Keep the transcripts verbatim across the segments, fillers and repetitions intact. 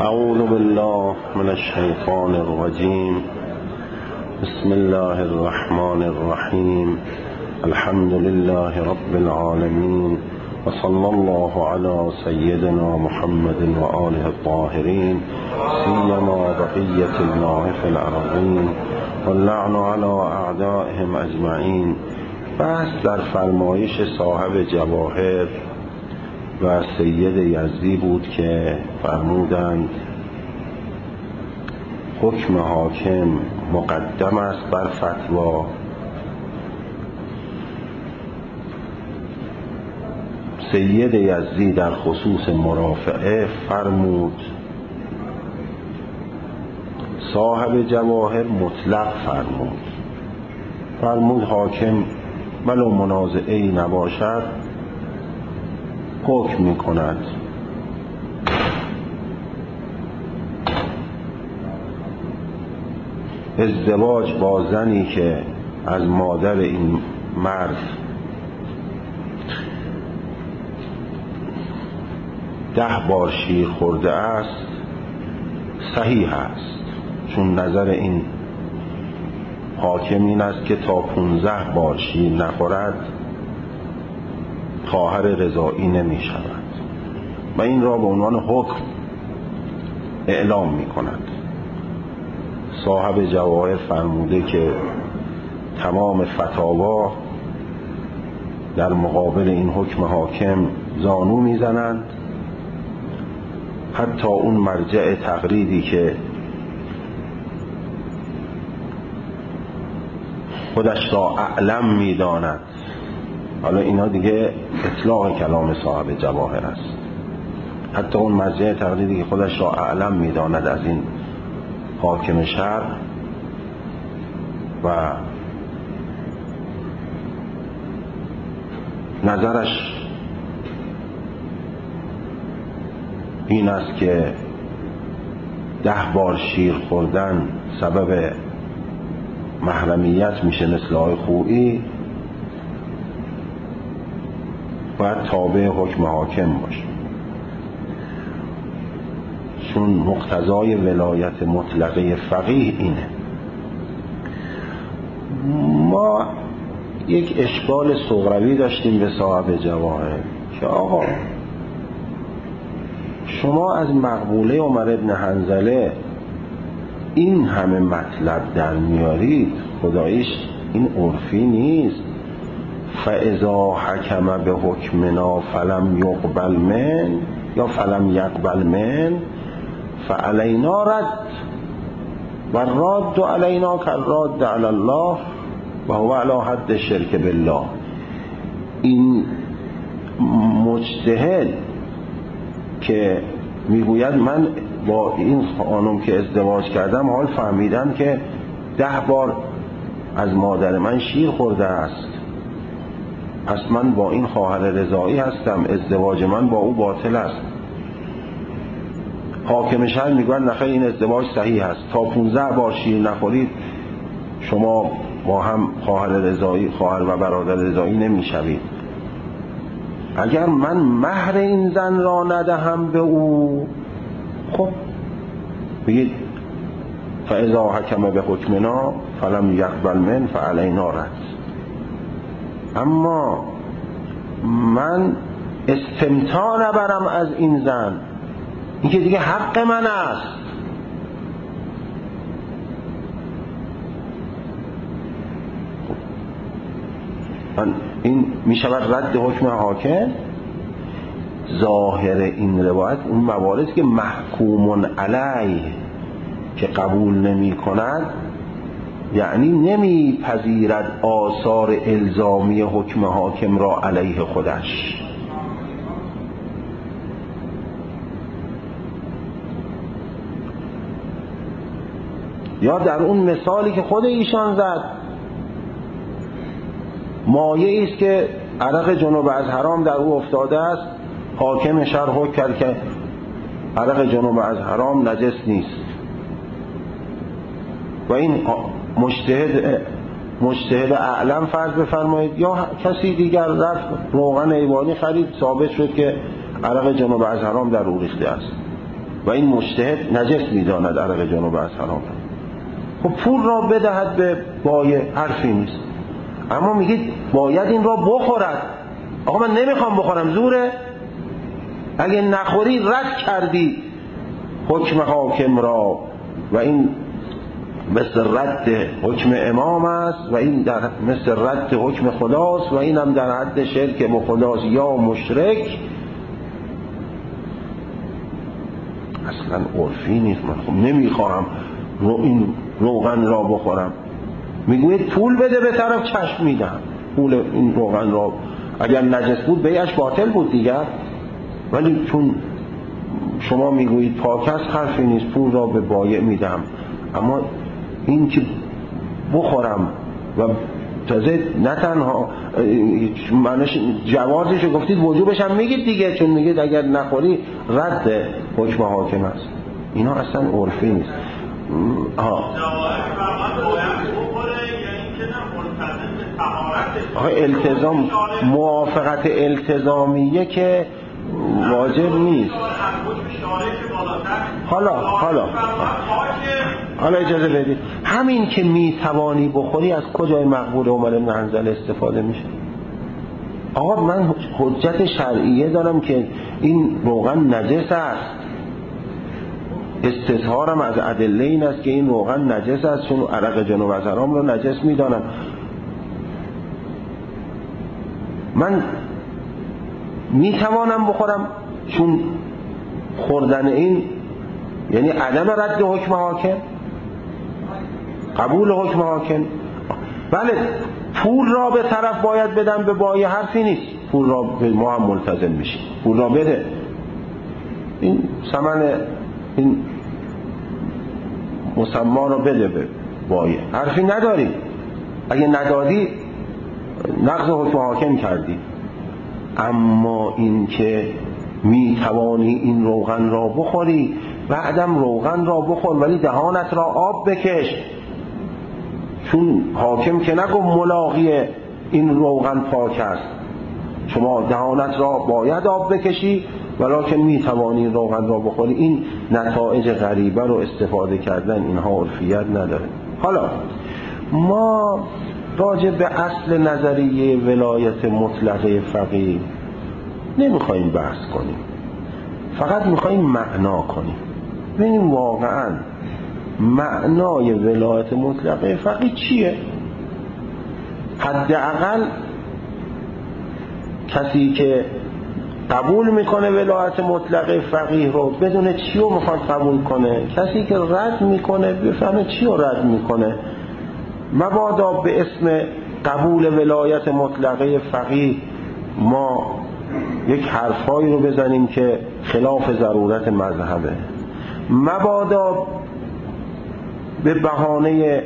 اعوذ بالله من الشیطان الرجیم. بسم الله الرحمن الرحیم. الحمد لله رب العالمین و صلی الله علی سیدنا محمد و آله الطاهرین سیما بقیة الله فی الارضین واللعن علی اعدائهم اجمعین. بحث در فرمایش صاحب جواهر و سید یزدی بود که فرمودند حکم حاکم مقدم است بر فتوا. سید یزدی در خصوص مرافعه فرمود صاحب جواهر مطلق فرمود فرمود حاکم ولو منازعه‌ای نباشد حکم می کند. ازدواج با زنی که از مادر این مرد ده بار شیر خورده است صحیح است، چون نظر این حاکم این است که تا پونزده بار شیر نخورد خواهر رضایی نمی شود و این را به عنوان حکم اعلام می کند. صاحب جواهر فرموده که تمام فتاوا در مقابل این حکم حاکم زانو می زنند، حتی اون مرجع تقلیدی که خودش را اعلم می داند. حالا اینا دیگه اطلاق کلام صاحب جواهر است. حتی اون مرجع تقلیدی که خودش را اعلم می داند از این حاکم شرع و نظرش این است که ده بار شیر خوردن سبب محرمیت میشه مثل آقای خویی، باید تابع حکم حاکم باشه، چون مقتضای ولایت مطلقه فقیه اینه. ما یک اشکال صغروی داشتیم به صاحب جواهر که آقا شما از مقبوله عمر بن حنظله این همه مطلب در میارید، خداییش این عرفی نیست. فاذا حکم به حکمنا فلم یقبل من یا فلم یقبل من فعلینا رد و رد علینا کالرد علی الله و هو علی حد شرک بالله. این مجتهد که میگوید من با این خانم که ازدواج کردم حال فهمیدم که ده بار از مادر من شیر خورده است، پس من با این خواهر رضایی هستم، ازدواج من با او باطل است. حاکم شهر میگوید نخیر این ازدواج صحیح است، تا پونزده بار شیر نخورید شما با هم خواهر رضایی خواهر و برادر رضایی نمیشوید. اگر من مهر این زن را ندهم به او، خب بگید فاذا حکم به حکمنا فلم یقبل من فعلینا رد. اما من استمتاع نبرم از این زن، این که دیگه حق من است. من این می شود رد حکم حاکم. ظاهر این روایت اون مواردی که محکوم علیه که قبول نمی کند، یعنی نمی پذیرد آثار الزامی حکم حاکم را علیه خودش. یا در اون مثالی که خود ایشان زد، مایه است که عرق جنوب از حرام در او افتاده است، حاکم شرع حکم کرد که عرق جنوب از حرام نجس نیست و این مجتهد مجتهد اعلم فرض بفرمایید یا کسی دیگر رفت روغن ایوانی خرید، ثابت شد که عرق جنوب از حرام در او ریخته است، و این مجتهد نجس میداند عرق جنوب از حرام. خب پول را بدهد به بایع، حرفی نیست. اما میگید باید این را بخورد. آقا من نمیخوام بخورم، زوره؟ اگه نخوری رد کردی حکم حاکم را و این مثل رد حکم امام است و این در مثل رد حکم خداست و این هم در حد شرک با خداست یا مشرک. اصلا عرفی نیست. من خب نمیخواهم رو این روغن را بخورم، میگوید پول بده به طرف، چشم میدم پول این روغن را. اگر نجس بود بیعش باطل بود دیگر، ولی چون شما میگویید پاک است حرفی نیست، پول را به بایع میدم. اما این که بخورم و تازه نه تنها معنیش جوازش گفتید وجوبش هم میگید دیگه، چون میگید اگر نخوری رد حکم حاکم است. اینا اصلا عرفی نیست. ها التزام موافقت التزامیه که واجب نیست. حالا حالا حالا اجازه بدید، همین که میتوانی بخوری از کجای مقبول عمر بن حنظله استفاده میشه؟ آقا من حجت شرعیه دارم که این روغن نجس است، استظهارم از ادله این است که این روغن نجس است چون عرق جنوب از حرام رو نجس میدانم. من میتوانم بخورم چون خوردن این یعنی عدم رد حکم حاکم، قبول حکم حاکم. بله پول را به طرف باید بدم به بایع، حرفی نیست، پول را به ما هم ملتزم میشیم، پول را بده، این ثمن این مسما را بده به بایع، حرفی نداری. اگه ندادی نقض حکم حاکم کردی. اما این که می توانی این روغن را بخوری، بعدم روغن را بخور ولی دهانت را آب بکش، چون حاکم که نگفت ملاقی این روغن پاک است، شما دهانت را باید آب بکشی ولکن می توانی روغن را بخوری. این نتایج غریبه رو استفاده کردن اینها عرفیت نداره. حالا ما راجع به اصل نظریه ولایت مطلقه فقیه نمیخوایم بحث کنیم، فقط میخوایم معنا کنیم. ببینیم واقعا معنای ولایت مطلقه فقیه چیه. حداقل کسی که قبول میکنه ولایت مطلقه فقیه رو بدونه چی رو میخواد قبول کنه، کسی که رد میکنه بفهمه چی رو رد میکنه. مبادا به اسم قبول ولایت مطلقه فقیه ما یک حرفایی رو بزنیم که خلاف ضرورت مذهبه، مبادا به بهانه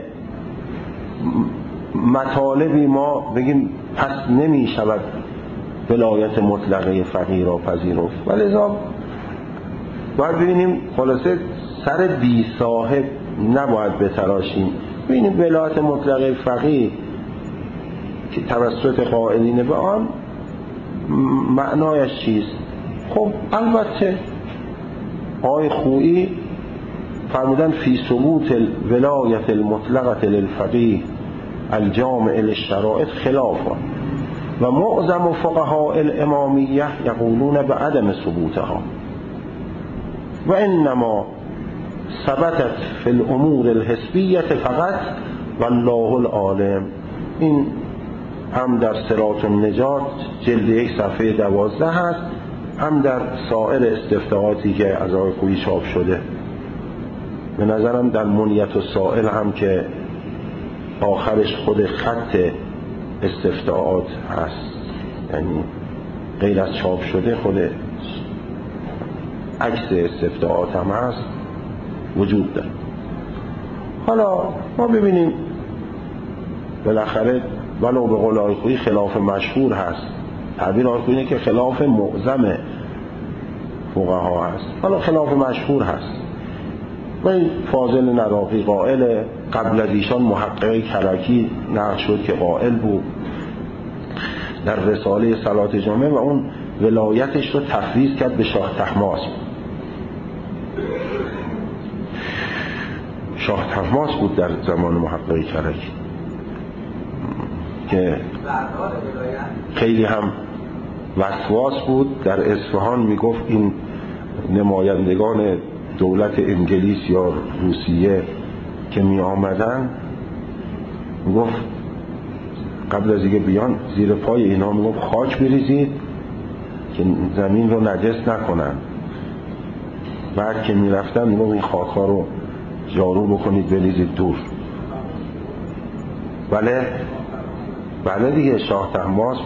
مطالبی ما بگیم پس نمی شود ولایت مطلقه فقیه را پذیرفت. ولذا باید ببینیم خلاصه سر بی صاحب نباید بتراشیم، ببینیم ولایت مطلقه فقیه که توسط قائلین به آن معنایش چیست. خب البته آقای خویی فرمودن فی ثبوت ولایت المطلقه للفقیه الجامع للشرائط خلافا و معظم فقهاء الامامیه یقولون به عدم ثبوتها و انما ثبتت فی الامور الحسبیه فقط والله العالم. این هم در صراط النجات جلد یک صفحه دوازده هست، هم در سایر استفتاءاتی که از آقای خویی چاپ شده. به نظرم در منیت السائل هم که آخرش خود خط استفتاءات هست، یعنی غیر از چاپ شده خود عکس استفتاءات هم هست وجود داره. حالا ما ببینیم بالاخره ولو به قول آقای خویی خلاف مشهور هست، تعبیر آقای خویی اینه که خلاف معظم فقها هست، حالا خلاف مشهور هست. و این فاضل نراقی قائل، قبل از ایشان محقق کرکی نقل شد که قائل بود در رساله صلات جامعه و اون ولایتش رو تفویض کرد به شاه طهماسب. شاه طهماسب بود در زمان محقق کرکی که خیلی هم وسواس بود. در اصفهان میگفت این نمایندگان دولت انگلیس یا روسیه که می آمدن میگفت قبل از اینکه بیان زیر پای اینا میگفت خاک بریزید که زمین رو نجس نکنن. بعد که میرفتن میگفت این خاک ها رو جارو بکنید بریزید دور. بله بله دیگه شاه طهماسب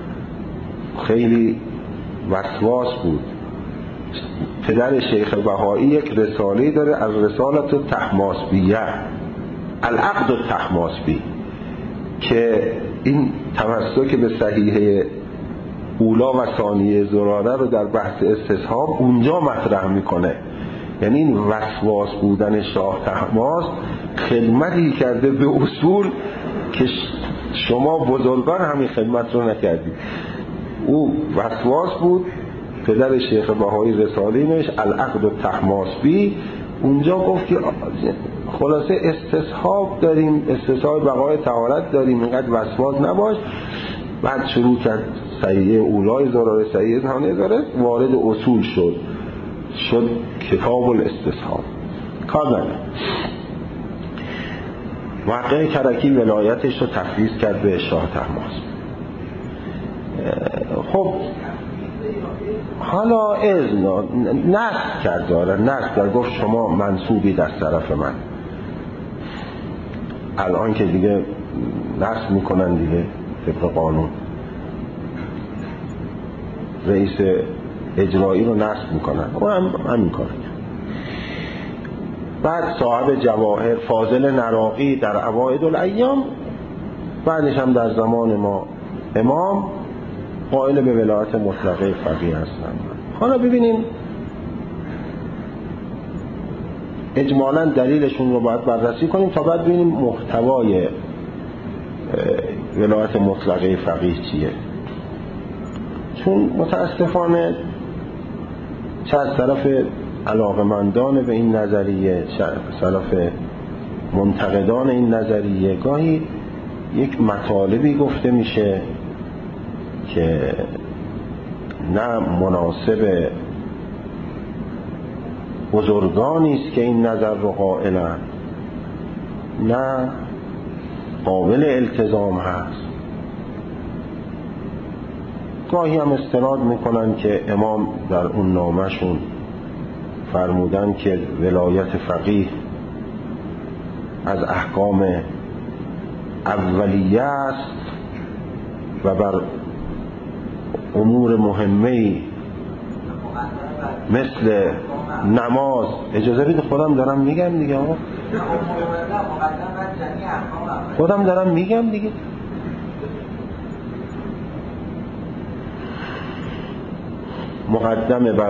خیلی وسواس بود. پدر شیخ بهایی یک رساله داره از رسالت الطهماسبیه، العقد الطهماسبی، که این تمسک به صحیحه اولا و ثانیه زراره رو در بحث استصحاب اونجا مطرح میکنه. یعنی این وسواس بودن شاه طهماسب خدمتی کرده به اصول که شما بزرگان همین خدمت رو نکردید. او وسواس بود. پدر شیخ بهایی رساله نوشت العقد الطهماسبی، اونجا گفت که خلاصه استصحاب داریم، استصحاب بقای طهارت داریم، اینقدر وسواس نباش. بعد شروع کرد صحیحه اولای زراره، صحیحه ثانیه زراره، وارد اصول شد شد کتاب الاستصحاب. کار نداره. محقق کرکی ولایتش رو تفویض کرد به شاه طهماسب. خب حالا اذن نصب کرد، داره نصب کرد، گفت شما منصوبید از طرف من. الان که دیگه نصب میکنن دیگه طبق قانون، رئیس اجرایی رو نصب میکنن، او هم همین کار کرد. بعد صاحب جواهر فاضل نراقی در اوائد الایام، بعدش هم در زمان ما امام قائل به ولایت مطلقه فقیه هستند. حالا ببینیم اجمالاً دلیلشون رو باید بررسی کنیم تا بعد ببینیم محتوای ولایت مطلقه فقیه چیه. چون متاسفانه چه از طرف علاقمندان به این نظریه، چه از طرف منتقدان این نظریه، گاهی یک مطالبی گفته میشه که نه مناسب بزرگانی است که این نظر رو قائلند، نه قابل التزام هست. گاهی هم استناد میکنن که امام در اون نامشون فرمودن که ولایت فقیه از احکام اولیه است و بر امور مهمه مثل نماز. اجازه بده خودم دارم میگم دیگه، خودم دارم میگم دیگه. مقدمه بر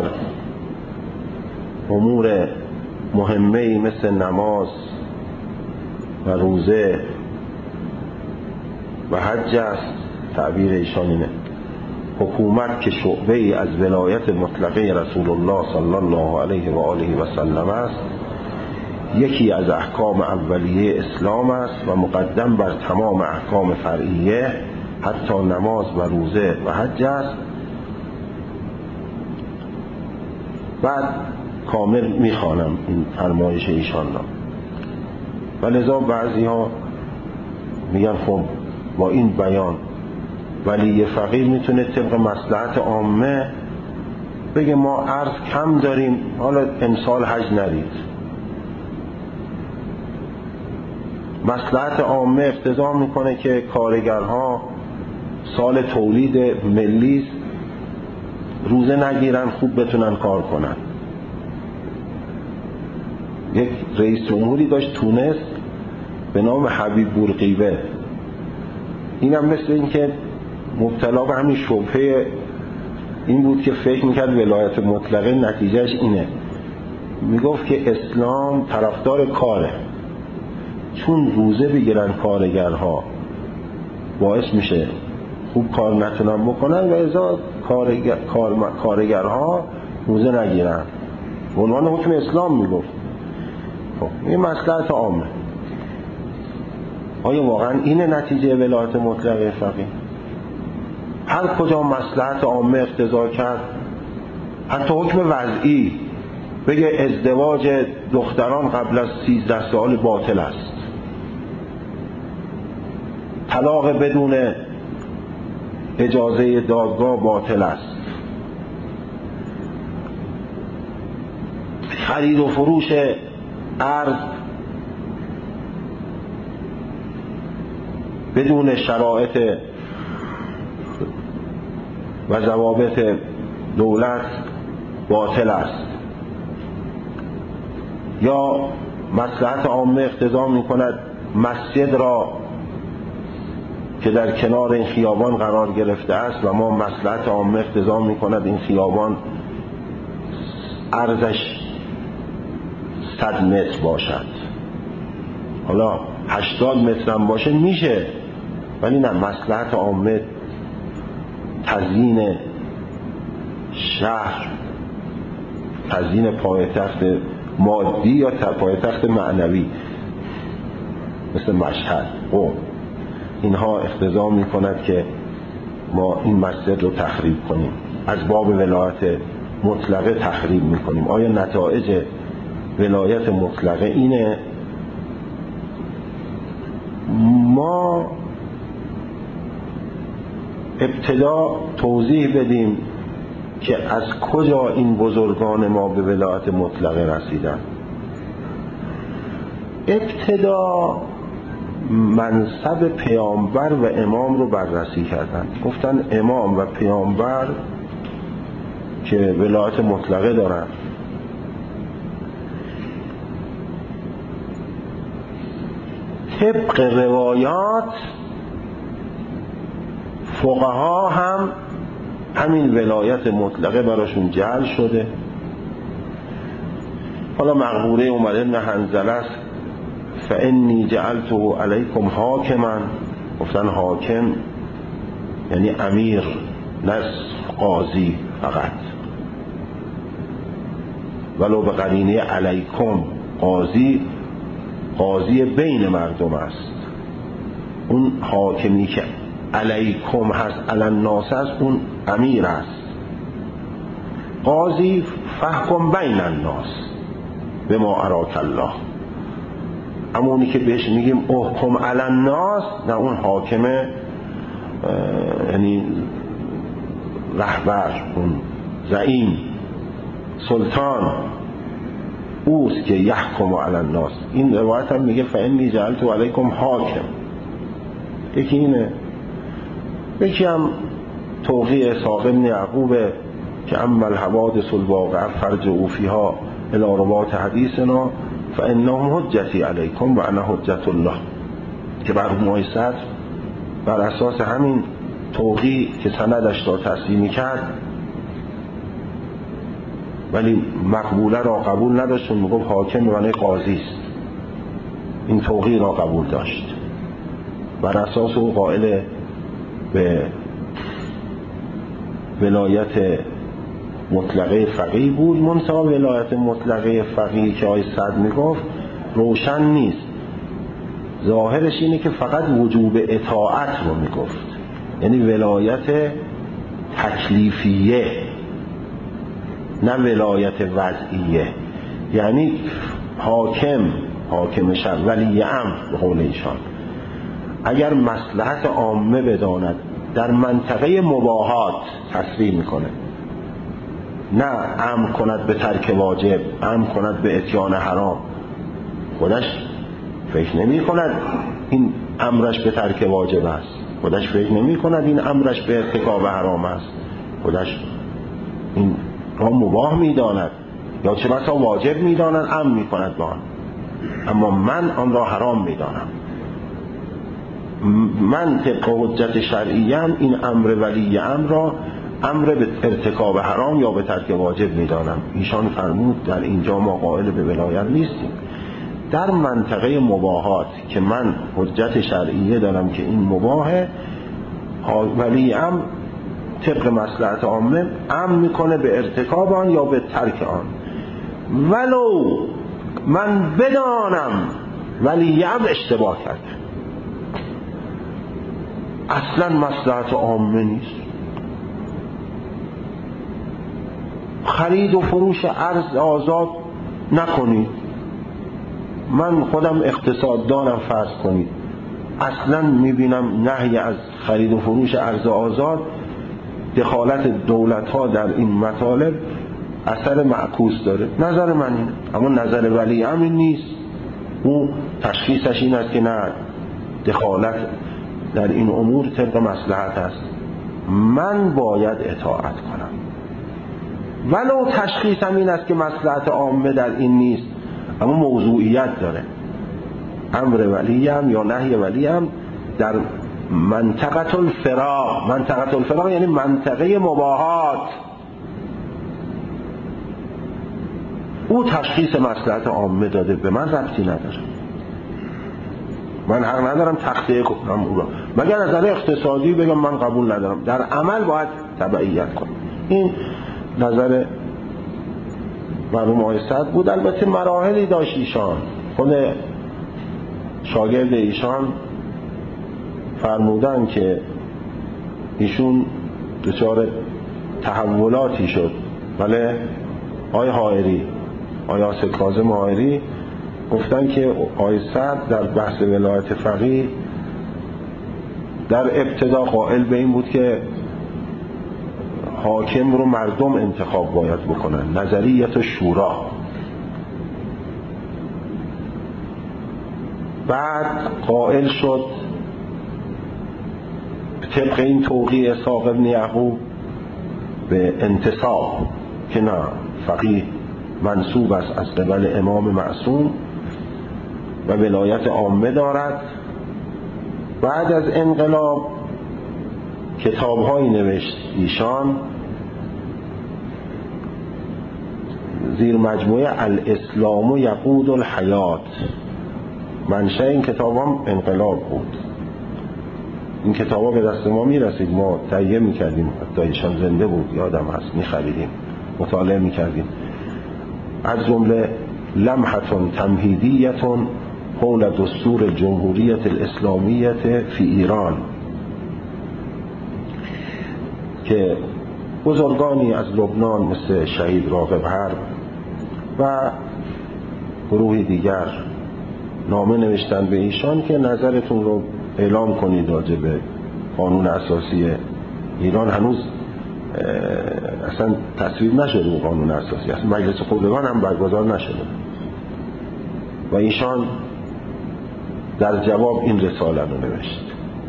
امور مهمه مثل نماز و روزه و حج است. تعبیر ایشان اینه. حکومت که شعبه ای از ولایت مطلقه رسول الله صلی الله علیه و آله و سلم است، یکی از احکام اولیه اسلام است و مقدم بر تمام احکام فرعیه حتی نماز و روزه و حج است. بعد کامل میخوانم این فرمایش ایشان را. و لذا بعضی ها میگن خب با این بیان ولی فقیه میتونه طبق مصلحت عامه بگه ما عرض کم داریم، حالا امسال حج نرید. مصلحت عامه اقتضا میکنه که کارگرها سال تولید ملی روزه نگیرن، خوب بتونن کار کنن. یک رئیس جمهوری داشت تونس به نام حبیب بورقیبه، اینم مثل این که مبتلا به همین شبهه این بود که فکر میکرد ولایت مطلقه نتیجهش اینه. میگفت که اسلام طرفدار کاره، چون روزه بگیرن کارگرها باعث میشه خوب کار نتونن بکنن و ازا کارگر، کارگرها روزه نگیرن. به عنوان حکم اسلام میگفت. خب این مصلحت عامه. آیا واقعا اینه نتیجه ولایت مطلقه فقیه؟ هر کجا مصلحت عامه اقتضا کرد، حتی حکم وضعی بگه ازدواج دختران قبل از سیزده سال باطل است، طلاق بدون اجازه دادگاه باطل است، خرید و فروش ارز بدون شرایط و ضوابط دولت باطل است، یا مصلحت عامه اقتضا می کند مسجد را که در کنار این خیابان قرار گرفته است و ما مصلحت عامه اقتضا می کند این خیابان عرضش صد متر باشد، حالا هشتاد متر هم باشه میشه، ولی نه، مصلحت عامه تزیین شهر، تزیین پایتخت مادی یا پایتخت معنوی مثل مشهد، قم، اینها اقتضا می کند که ما این مسجد رو تخریب کنیم، از باب ولایت مطلقه تخریب می کنیم. آیا نتایج ولایت مطلقه اینه؟ ما ابتدا توضیح بدیم که از کجا این بزرگان ما به ولایت مطلقه رسیدن. ابتدا منصب پیامبر و امام رو بررسی کردن، گفتن امام و پیامبر که ولایت مطلقه دارن، طبق روایات فقها هم همین ولایت مطلقه براشون جعل شده. حالا مقبوله عمر بن حنظله است، فانی جعلته علیکم حاکما، گفتن حاکم یعنی امیر، نه قاضی فقط، ولو به قرینه علیکم، قاضی قاضی بین مردم است، اون حاکمی که علیکم هست، علی الناس است، اون امیر است. قاضی فحکم بین الناس بما اراک الله، همونی که بهش میگیم احکم علی الناس، نه اون حاکمه، یعنی رهبر، اون زعیم، سلطان، اوست که یحکم علی الناس. این روایت هم میگه فانی جعلت علیکم حاکم. یکی اینه. یکی هم توقیع اسحاق بن یعقوب که اما الحوادث الواقعه فرجعوا فیها الی روات حدیثنا فانهم حجتی علیکم و انا حجت الله، که مرحوم صدر بر اساس همین توقیع که سندش را تسلیمی کرد ولی مقبوله را قبول نداشت، میگفت حاکم معنی قاضی است، این توقیع را قبول داشت، بر اساس او قائل به ولایت مطلقه فقیه بود. منتها ولایت مطلقه فقیه که آقای صدر میگفت روشن نیست، ظاهرش اینه که فقط وجوب اطاعت رو میگفت، یعنی ولایت تکلیفیه نه ولایت وضعیه، یعنی حاکم حاکم شرع ولی امر به قول ایشان اگر مصلحت عامه بداند در منطقه مباحات تصریح میکنه، نه امر کند به ترک واجب، امر کند به اتیان حرام، خودش فکر نمی کند این امرش به ترک واجب است، خودش فکر نمی کند این امرش به ارتکاب حرام است، خودش این را مباح می داند یا چه بسا واجب می داند، امر می کند به آن، اما من آن را حرام می دانم. من طبق حجت شرعیم این امر ولی امر را امر به ارتکاب حرام یا به ترک واجب می دانم. ایشان فرمود در اینجا ما قائل به ولایت نیستیم، در منطقه مباحات که من حجت شرعیه دارم که این مباحه، ولی امر طبق مصلحت عامه امر میکنه به ارتکاب آن یا به ترک آن، ولو من بدانم ولیم اشتباه کرده. اصلا مصلحت عامه نیست. خرید و فروش ارز آزاد نکنید. من خودم اقتصاددانم فرض کنید، اصلا میبینم نهی از خرید و فروش ارز آزاد، دخالت دولت ها در این مطالب اثر معکوس داره. نظر من اینه، اما نظر ولی امر نیست. او تشخیصش این است که نه، دخالت در این امور طبق مصلحت است، من باید اطاعت کنم. ولو تشخیصم این است که مصلحت عامه در این نیست، اما موضوعیت داره. امر ولیم یا نهی ولیم در منطقه الفراغ، منطقه الفراغ یعنی منطقه مباحات، او تشخیص مصلحت عامه داده، به من ربطی نداره. من حق ندارم تخطئه کنم او را، مگر از نظر اقتصادی بگم من قبول ندارم، در عمل باید تبعیت کنم. این نظر مرحوم آقای سعد بود. البته مراحلی داشت ایشان، خود شاگرد ایشان فرمودن که ایشون دچار تحولاتی شد. بله آقای حائری، آقای آصف کاظم حائری گفتن که آقای سعد در بحث ولایت فقیه در ابتدا قائل به این بود که حاکم رو مردم انتخاب باید بکنن، نظریت شورا. بعد قائل شد طبق این توقیع اسحاق ابن یعقوب به انتصاب که نه، فقیه منصوب است از قبل امام معصوم و ولایت عامه دارد. بعد از انقلاب کتاب‌هایی نوشت ایشان زیر مجموعه الاسلام یقود الحیات. منشأ این کتاب هم انقلاب بود. این کتاب ها به دست ما میرسید، ما تهیه میکردیم، حتی ایشان زنده بود یادم هست، میخریدیم، مطالعه میکردیم. از جمله لمحة تمهیدیة حول دستور جمهوریت الاسلامیت فی ایران که بزرگانی از لبنان مثل شهید راغب حرب و گروه دیگر نامه نوشتن به ایشان که نظرتون رو اعلام کنید راجع به قانون اساسی ایران. هنوز اصلا تصویب نشده اون قانون اساسی، اصلا مجلس خبرگان هم برگزار نشده و ایشان در جواب این رساله رو نوشت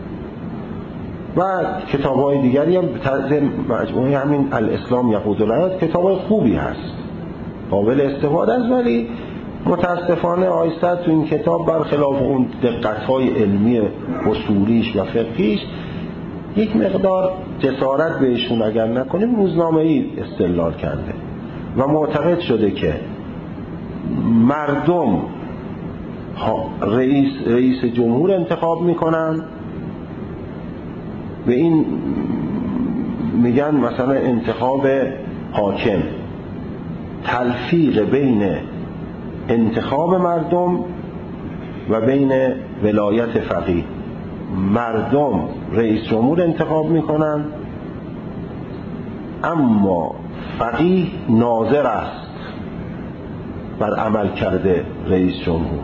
و کتاب‌های دیگری هم تحت مجموعه همین الاسلام یقود الحیات. کتاب‌های خوبی هست، قابل استفاده است، ولی متاسفانه آقای سعد تو این کتاب برخلاف اون دقت‌های علمی اصولیش و فقهیش یک مقدار جسارت بهشون اگر نکنیم روزنامه‌ای استدلال کرده و معتقد شده که مردم رئیس رئیس جمهور انتخاب میکنن. به این میگن مثلا انتخاب حاکم تلفیق بین انتخاب مردم و بین ولایت فقیه. مردم رئیس جمهور انتخاب میکنن، اما فقیه ناظر است بر عمل کرده رئیس جمهور.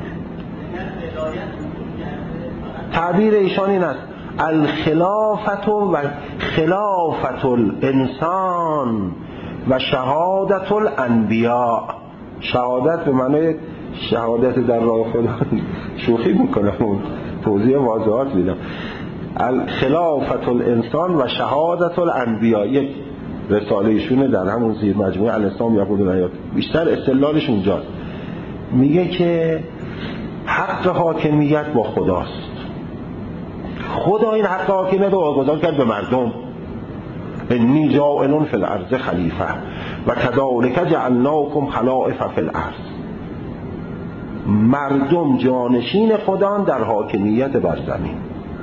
تعبیر ایشان این است الخلافت و خلافت الانسان و شهادت الانبیاء. شهادت به معنی شهادت در راه خدا شوخی میکنم، توضیح واضحات میدم. الخلافت الانسان و شهادت الانبیاء یک رساله ایشونه در همون زیر مجموعه الاسلام یقود الحیات. بیشتر استدلالش اونجاست، میگه که حق حاکمیت با خداست. خدا این حق حاکمیت رو واگذار کرد به مردم. انی جاعل فی الارض خلیفه و کذالک جعلناکم خلائف فی الارض. مردم جانشین خدان در حاکمیت بر زمین.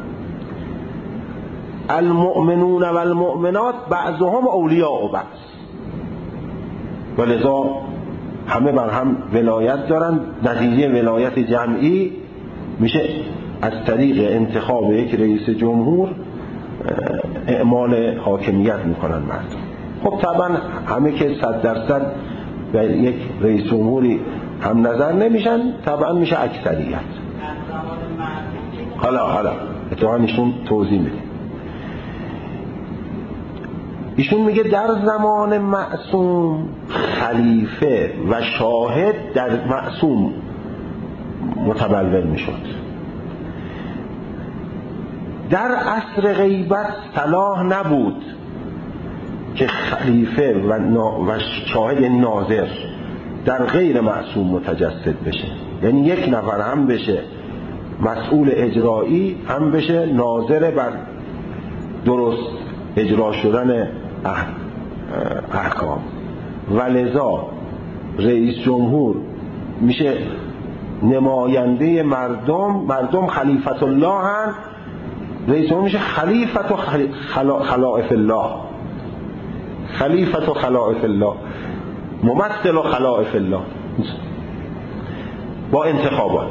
المؤمنون و المؤمنات بعضهم اولیاء بعض، ولذا همه بر هم ولایت دارن، نتیجه ولایت جمعی میشه از طریق انتخاب یک رئیس جمهور اعمال حاکمیت میکنن مردم. خب طبعا همه که صد درصد به یک رئیس جمهوری هم نظر نمیشن، طبعا میشه اکثریت. حالا حالا اتفاقا ایشون توضیح میده. ایشون میگه در زمان معصوم خلیفه و شاهد در معصوم متبلور میشد. در عصر غیبت صلاح نبود که خلیفه و, نا... و شاهد یعنی ناظر در غیر معصوم متجسد بشه، یعنی یک نفر هم بشه مسئول اجرایی، هم بشه ناظر بر درست اجرا شدن اح... احکام. ولذا رئیس جمهور میشه نماینده مردم، مردم خلیفت الله هن، رئیس جمهور میشه خلیفت و خلا... خلائف الله، خلیفت و خلائف الله، ممثل و خلائف الله با انتخابات.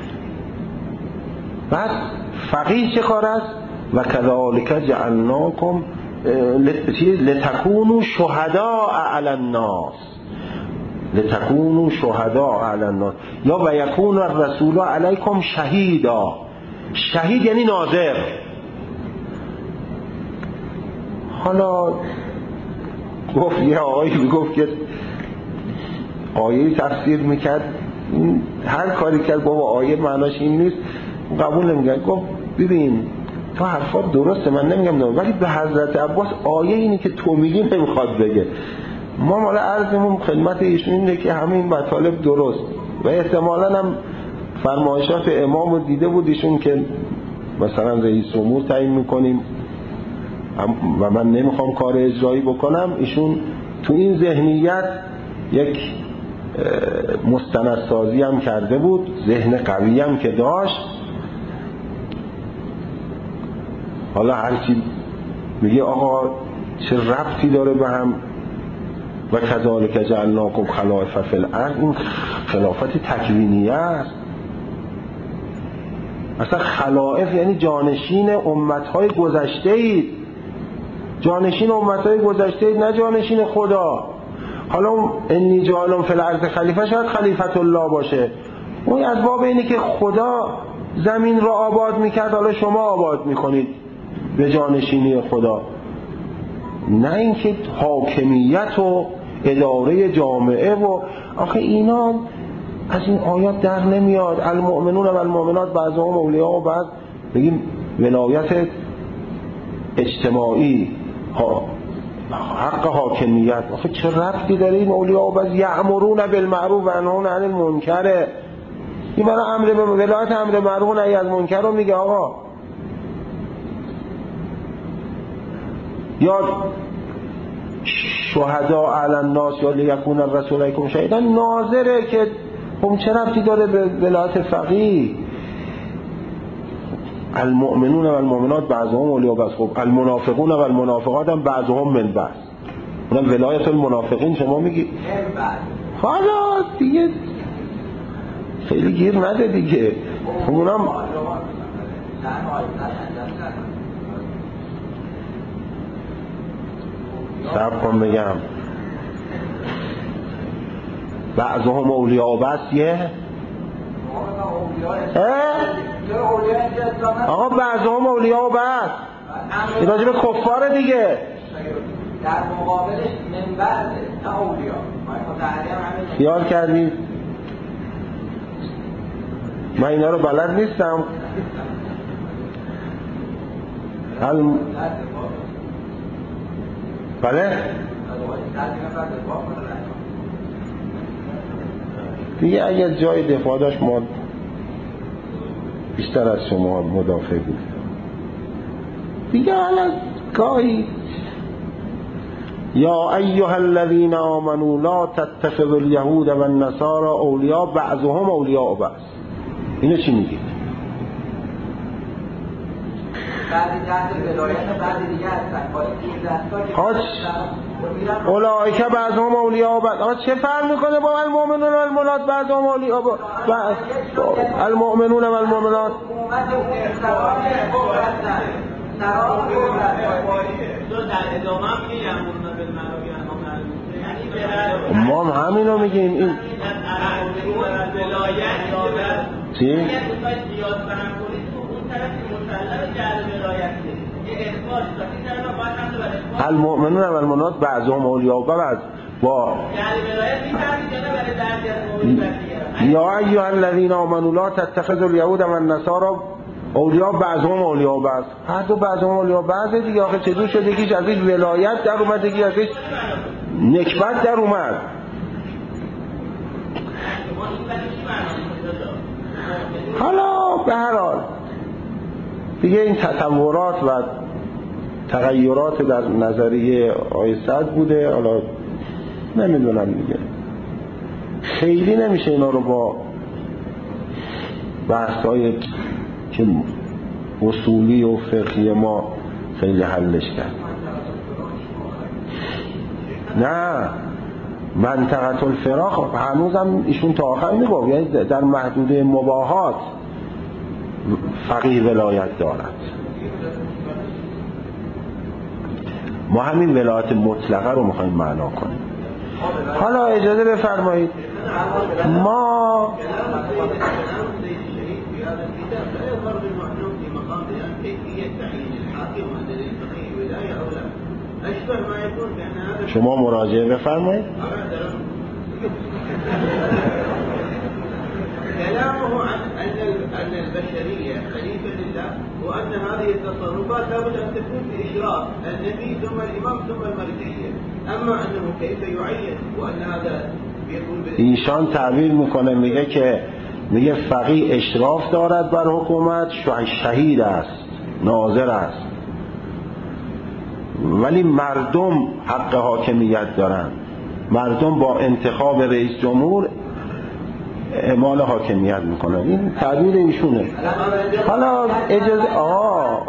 بعد فقیه چه کار است؟ و کذالک جعلناکم لتکونوا شهداء علی الناس، لتکونوا شهداء علی الناس، یا و یکون الرسول علیکم شهیدا. شهید یعنی ناظر. حالا گفت یه آقایی میگفت که آیه تفسیر میکرد، هر کاری کرد بابا آیه معناش این نیست، قبول نمیگه. گفت ببین تو حرفات درسته، من نمیگم نه، ولی به حضرت عباس آیه اینی که تو میگی نمیخواد بگه. ما مالا عرضمون خدمت ایشون اینه که همین مطالب درست و احتمالاً هم فرمایشات امام رو دیده بود ایشون که مثلا رئیس جمهور تعیین میکنیم و من نمیخوام کار اجرایی بکنم. ایشون تو این ذهنیت یک مستندسازی هم کرده بود، ذهن قوی هم که داشت. حالا هرچی میگه آقا چه ربطی داره به هم؟ و کذالک جعلناکم خلائف فی الارض، این خلافت تکوینیه است. اصلا خلائف یعنی جانشین امتهای گذشته اید، جانشین امتهای گذشته اید، نه جانشین خدا. حالا انی جاعل فی الارض خلیفه شاید خلیفت الله باشه، اون از باب اینه که خدا زمین را آباد میکرد، حالا شما آباد میکنید به جانشینی خدا، نه اینکه حاکمیت و اداره جامعه. و آخه اینا از این آیات در نمیاد. المؤمنون و المؤمنات بعضهم اولیاء و بعض بگیم ولایت اجتماعی، حق حاکمیت. آخه چه ربطی داره این اولیاء و بعض؟ یأمرون بالمعروف و ینهون عن المنکر. این برای امر به ولایت امر معروف و نهی از منکر رو میگه آقا. یا شهداء علی الناس یا لیکون الرسول علیکم شهیدا، ناظره که هم چه ربطی داره به ولایت فقیه؟ المؤمنون و المؤمنات بعضهم اولیاء بعض. خب المنافقون و المنافقات هم بعضهم من بعض، اونم ولایت المنافقین شما میگی. حالا دیگه خیلی گیر نده دیگه. اونم صبر کن بگم بعضهم اولیاء بسیه. آقا بعضهم اولیاء بس این راجب کفار دیگه، در مقابلش من بعض نه اولیاء. خیال کردی من اینا رو بلد نیستم. هل بله دیگه اگر جای دفاع داشت ما بیشتر از شما مدافع بود دیگه. حالا گاهی یا ایها الذین آمنوا لا تتخذوا اليهود و النصارى اولیاء بعضهم اولیاء بعض. اینو چی میگید؟ بعضی تحت ولایت بعضی دیگه هستن. خاص اولئک بعضهم اولیاء بعض. آقا چه فرق میکنه با المؤمنون و المؤمنات بعضهم اولیاء بعض؟ المؤمنون و المؤمنات ما هم همینو میگیم. این چی؟ المؤمنون و المؤمنات بعضهم اولیاء بعض. با یا ایها الذین آمنوا لا تتخذوا اليهود والنصارى اولیاء بعضهم اولیاء بعض. هر دو بعضهم اولیاء بعض دیگه. آخه چطور شده یکیش ازش ولایت در اومد، یکی ازش نکبت در اومد؟ حالا به هر حال دیگه این تطورات و تغییرات در نظریه آقای سعد بوده. حالا نمیدونم دیگه، خیلی نمیشه اینا رو با بحث‌های که اصولی و فقهی ما خیلی حلش کرد. نه، منطقه الفراق هنوزم ایشون تا آخر میگفت، یعنی در محدوده مباحات فقیه ولایت دارد. ما همین ولایت مطلقه رو میخوایم معنا کنیم. حالا اجازه بفرمایید ما شما مراجعه بفرمایید. كلامه عن أن أن البشرية خليفة لله وأن هذه التصرفات لابد أن تكون بإشراف النبي ثم الإمام ثم المرجعية. أما أنه كيف يعين وأن هذا يكون ایشان تعبیر میکنه، میگه که میگه فقیه اشراف دارد بر حکومت، شهید است، ناظر است، ولی مردم حق حاکمیت دارن. مردم با انتخاب رئیس جمهور اعمال حاکمیت میکنن. این تعبیر ایشونه. حالا اجازه آه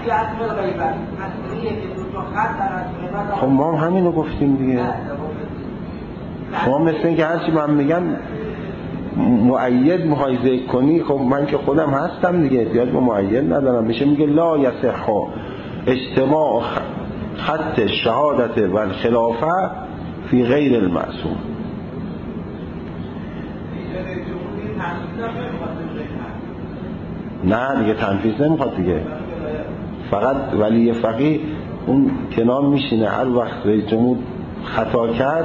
خب ما هم همینو گفتیم دیگه. شما مثل این که هرچی من میگم مؤید محایزه کنی، خب من که خودم هستم دیگه، احتیاج به مؤید ندارم. میشه میگه لا یصح اجتماع خط شهادت و الخلافه فی غیر المعصوم. نه دیگه تنفیذ نمیخواد دیگه، فقط ولی فقیه اون کنار میشینه. هر وقت رئیس جمهور خطا کرد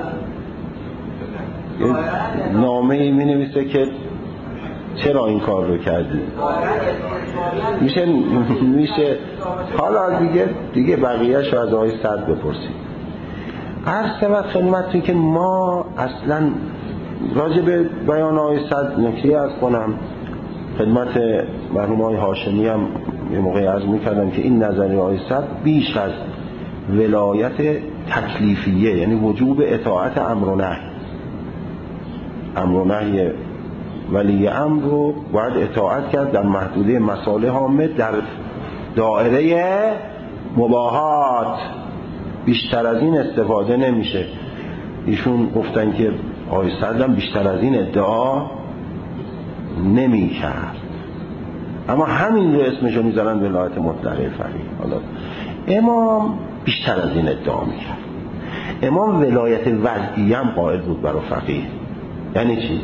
نامه ای می نویسه که چرا این کار رو کردی. میشه میشه حالا دیگه دیگه بقیه‌اش از آقای سعد بپرسید. هر سبب خدمتتون که ما اصلا راجع به بیان آقای سعد نکته عرض کنم خدمت مرحوم آقای هاشمی هم یه موقعی عرض میکردم که این نظریه آقای سعد بیش از ولایت تکلیفیه، یعنی وجوب اطاعت امر و نهی، امر و نهی ولی امر رو باید اطاعت کرد در محدوده مصالح عامه در دائره مباحات. بیشتر از این استفاده نمیشه. ایشون گفتن که آقای سعد هم بیشتر از این ادعا نمی کرد، اما همین رو اسمشو میذارن ولایت مطلقه فقیه. حالا امام بیشتر از این ادعا میکرد. امام ولایت وضعی هم قائل بود برای فقیه. یعنی چی؟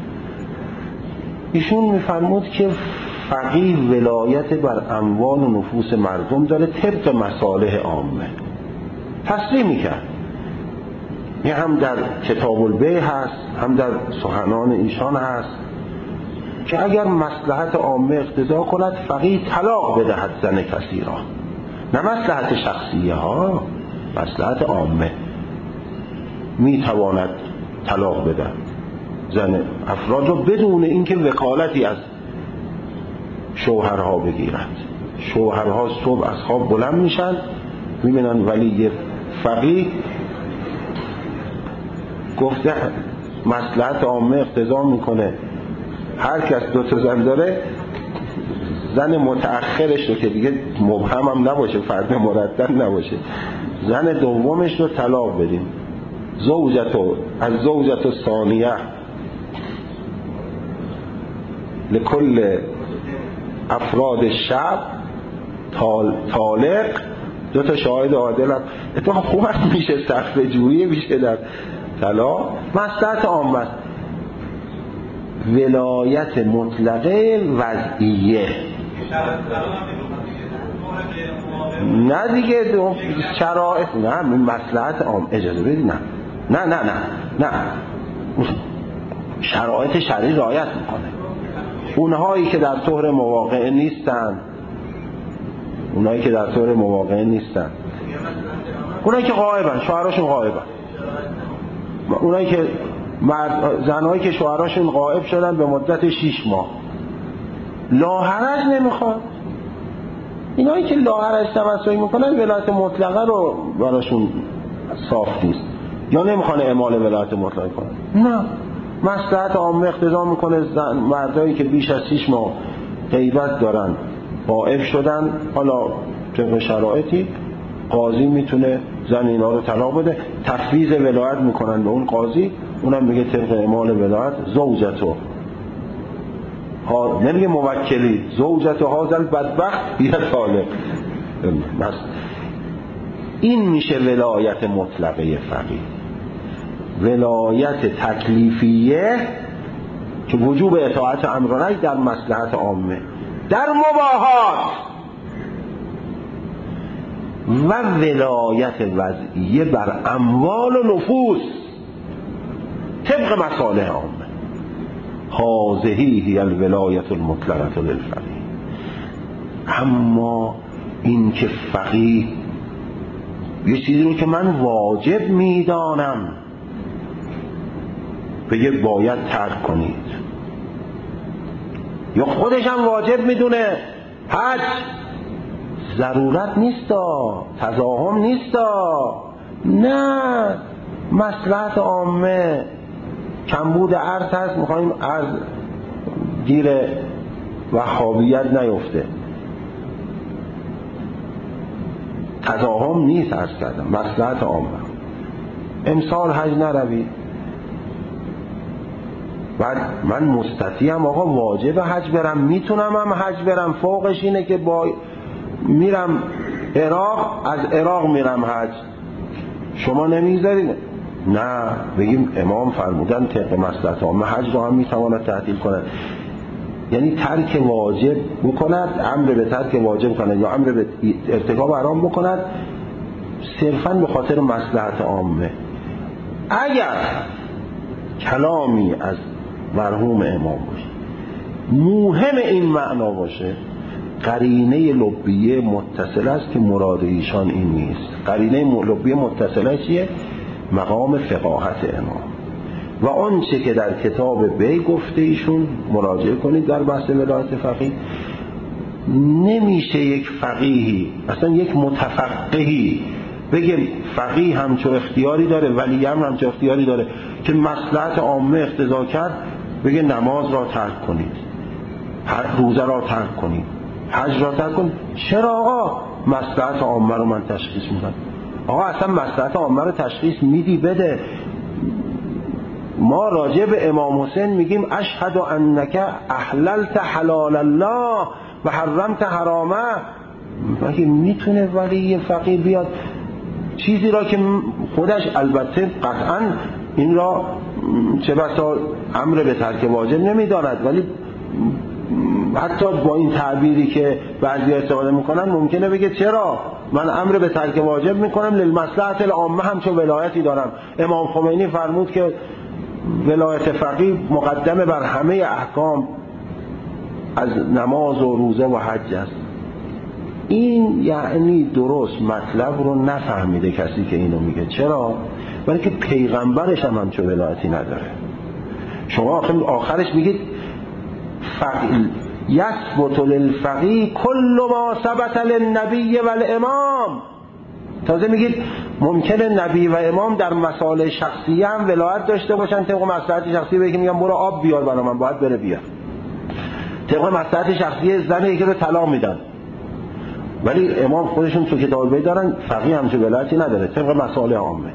ایشون میفرمود که فقیه ولایت بر اموال و نفوس مردم داره طبق مصالح عامه. تصریح میکرد. این هم در کتاب البیع هست، هم در سخنان ایشان هست که اگر مصلحت عامه اقتضا کند فقیه طلاق بدهد زن کسی را، نه مصلحت شخصیه ها، مصلحت عامه میتواند طلاق بده زن افراد رو بدون اینکه وکالتی از شوهرها بگیرد. شوهرها صبح از خواب بلند میشن میبینن ولی فقیه گفته مصلحت عامه اقتضا میکنه هر کس دو تا زن داره زن متأخرش رو که دیگه مبهم هم نباشه، فرد مردد نباشه، زن دومش رو طلاق بدیم. زوجتو از زوجتو ثانیه لکل افراد شب طالق، دو تا شاهد عادل هم اتفاقا خوب هست میشه سقف جویی میشه در طلاق. مصلحت عامه است. ولایت مطلقه وضعیه نه دیگه، شرایط نه، مصلحت عام اجازه بدید، نه نه نه نه نه شرایط شرعی رعایت میکنه. اونهایی که در طور مواقع نیستن، اونهایی که در طور مواقع نیستن، اونهایی که غایبن، شوهراشون غایبن، اونهایی که مرد، زنهایی که شوهراشون غایب شدن به مدت شیش ماه، لاحرج نمیخواد. اینایی که لاحرج تمسایی میکنن ولایت مطلقه رو براشون صاف نیست یا نمیخوان اعمال ولایت مطلقه کنن. نه، مصلحت عامه اقتضا میکنه زن مردایی که بیش از شش ماه غیبت دارن غائب شدن، حالا طبق شرایطی قاضی میتونه زن اینا رو طلاق بده، تفویض ولایت میکنن به اون قاضی، اونم میگه طبق اعمال ولایت زوجتو ها، نمیگه موکلی، زوجتو هازل بدبخت یا طالق. این میشه ولایت مطلقه فقیه. ولایت تکلیفیه که وجوب اطاعت امر و نهی در مصلحت عامه، در مباحات، و ولایت وضعیه بر اموال و نفوس طبق مصالح عامه. هذه هی الولایت المطلقه للفقیه. اما این که فقیه یه چیزی رو که من واجب میدانم بگه باید ترک کنید، یا خودش هم واجب میدونه، حج ضرورت نیستا، تزاحم نیستا، نه، مصلحت عامه، کمبود عرض هست، میخوایم عرض گیر وهابیت نیفته، تزاحم نیست، عرض کردم مصلحت عامه. امسال حج نروید، بعد من مستطیعم آقا واجب حج برم، میتونم هم حج برم، فوقش اینه که با میرم عراق، از عراق میرم حج، شما نمیذارید؟ نه، بگیم امام فرمودن طبق مصلحت عامه حج رو هم میتواند تعطیل کند، یعنی ترک واجب بکند، امر به ترک واجب کند یا امر به ارتکاب حرام بکند صرفاً به خاطر مصلحت عامه. اگر کلامی از مرحوم امام باشه موهم این معنا باشه، قرینه لبیه متصل است که مراد ایشان این نیست. قرینه لبیه متصله چیه؟ مقام فقاهت امام و آنچه که در کتاب بی گفته ایشون مراجعه کنید در بحث ولایت فقیه. نمیشه یک فقیهی، اصلا یک متفقهی بگه فقیه همچو اختیاری داره، ولی هم همچو اختیاری داره که مصلحت عامه اقتضا کرد بگه نماز را ترک کنید، روزه را ترک کنید، حج را ترک کنید. چرا آقا؟ مصلحت عامه رو من تشخیص میدم. آقا اصلا مصلحت عامه رو تشخیص میدی بده. ما راجع به امام حسین میگیم اشهد انک احللت حلال الله و حرمت حرامه. مگه میتونه ولی فقیه بیاد چیزی را که خودش البته قطعا این را چه بسا امر به ترک واجب نمیداند، ولی حتی با این تعبیری که بعضی استفاده میکنن ممکنه بگه چرا من امر به ترک واجب میکنم للمصلحت العامه هم چون ولایتی دارم. امام خمینی فرمود که ولایت فقیه مقدمه بر همه احکام از نماز و روزه و حج است. این یعنی درست مطلب رو نفهمیده کسی که اینو میگه. چرا؟ برای که پیغمبرش هم همچون ولایتی نداره. شما آخرش میگید فقیه یثبت للفقیه کل ما ثبت للنبی و الامام. تازه میگید ممکنه نبی و امام در مسائل شخصی هم ولایت داشته باشن، طبق مصلحت شخصی بگیم میگم برو آب بیار برای من، باید بره بیار. طبق مصلحت شخصی زن یکی رو طلاق میدن، ولی امام خودشون تو کتاب البیع دارن فقیه همچه ولایتی نداره طبق مسائل عامه.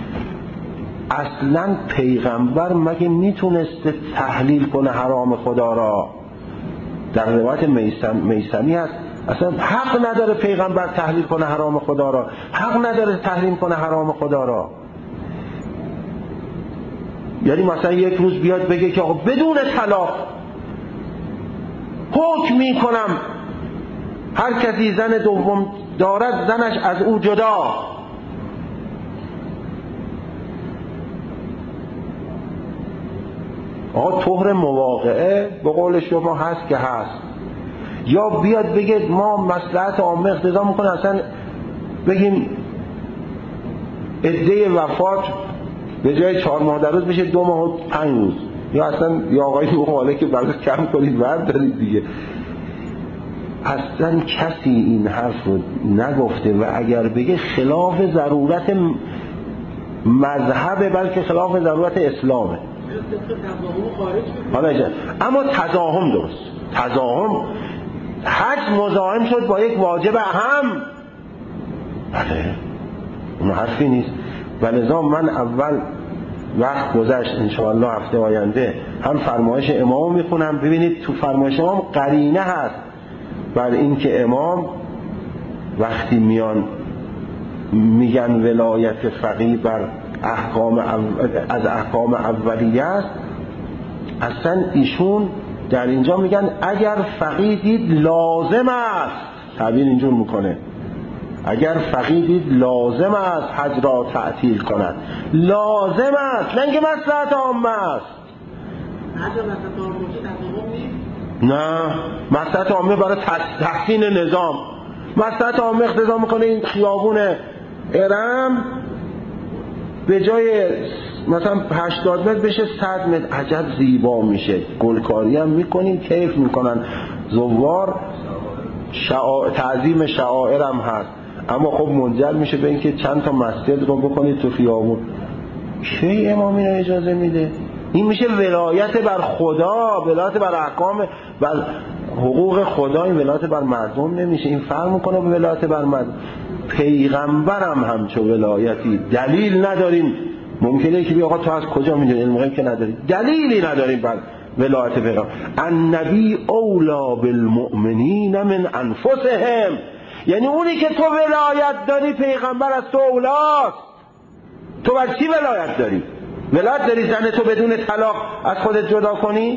اصلا پیغمبر مگه میتونسته تحلیل کنه حرام خدا را؟ در روایت میسم میسمی هست اصلا حق نداره پیغمبر تحلیل کنه حرام خدا را، حق نداره تحریم کنه حرام خدا را. یعنی مثلا یک روز بیاد بگه که آقا بدون طلاق حکم میکنم هر کسی زن دوم دارد زنش از او جدا. آقا طهر مواقعه به قول شما هست که هست. یا بیاد بگه ما مصلحت عامه اقتضا میکنه اصلا بگیم عده وفات به جای چهار ماه در روز بشه دو ماه و پنج روز، یا اصلا یا آقای مقاله که برای کم کنید ورد دارید دیگه. اصلا کسی این حرف رو نگفته و اگر بگه خلاف ضرورت مذهبه بلکه خلاف ضرورت اسلامه. اما تزاحم درست، تزاحم حج مزاحم شد با یک واجب اهم، بله اون حرفی نیست. و لذا من اول وقت گذشت انشاءالله هفته آینده هم فرمایش امام میخونم. ببینید تو فرمایش امام قرینه هست بر این که امام وقتی میان میگن ولایت فقیه بر احکام از احکام اولیه است، اصلا ایشون در اینجا میگن اگر فقیه دید لازم است، تعبیر اینجور میکنه، اگر فقیه دید لازم است حج را تعطیل کند، لازم است نه اینکه مصلحت عامه است. نه مصلحت عامه برای تحسین نظام، مصلحت عامه اقتضا میکنه این خیابون ارم به جای مثلا هشتاد متر بشه صد متر، عجب زیبا میشه، گلکاری هم میکنین کیف میکنن زوار، شعا... تعظیم شعائر هم هست. اما خب منجر میشه به اینکه چند تا مسجد رو بکنید تو خیابون. کی امام اینو اجازه میده؟ این میشه ولایت بر خدا، ولایت بر احکام، بر حقوق خدا، این ولایت بر مردم نمیشه. این فرق میکنه به ولایت بر مردم. پیغمبرم همچو ولایتی دلیل نداریم. ممکنه که بگی آقا تو از کجا میدونی؟ علم غیب که نداری، دلیلی نداریم بر ولایت پیغمبر. النبی اولا بالمؤمنین من انفسهم، یعنی اونی که تو ولایت داری پیغمبر از تو اولاست. تو بر چی ولایت داری؟ ولایت داری زن تو بدون طلاق از خودت جدا کنی؟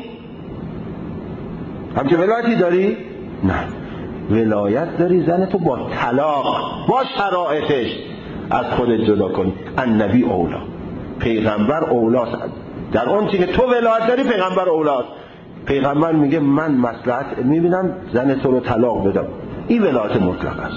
همچه ولایتی داری؟ نه، ولایت داری زن تو با طلاق با شرایطش از خودت جدا کنی. النبی اولا، پیغمبر اولاست. در اون چی که تو ولایت داری پیغمبر اولاست. پیغمبر میگه من مصلحت میبینم زن تو رو طلاق بدم، این ولایت مطلق است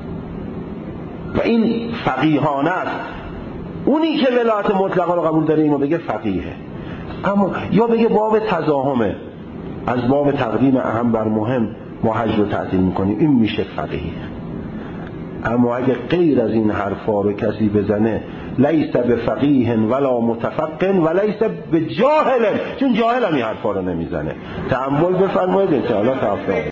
و این فقیهانه است. اونی که ولایت مطلقه رو قبول داره اینو بگه فقیهه. اما یا بگه باب تزاحمه، از باب تقدیم اهم بر مهم ما حج رو تعطیل میکنیم، این میشه فقیه. اما اگه غیر از این حرفا رو کسی بزنه لیس به فقیه ولا متفقه و لیس به جاهل، چون جاهل هم این حرفا رو نمیزنه. تأمل بفرمایید ان شاء الله.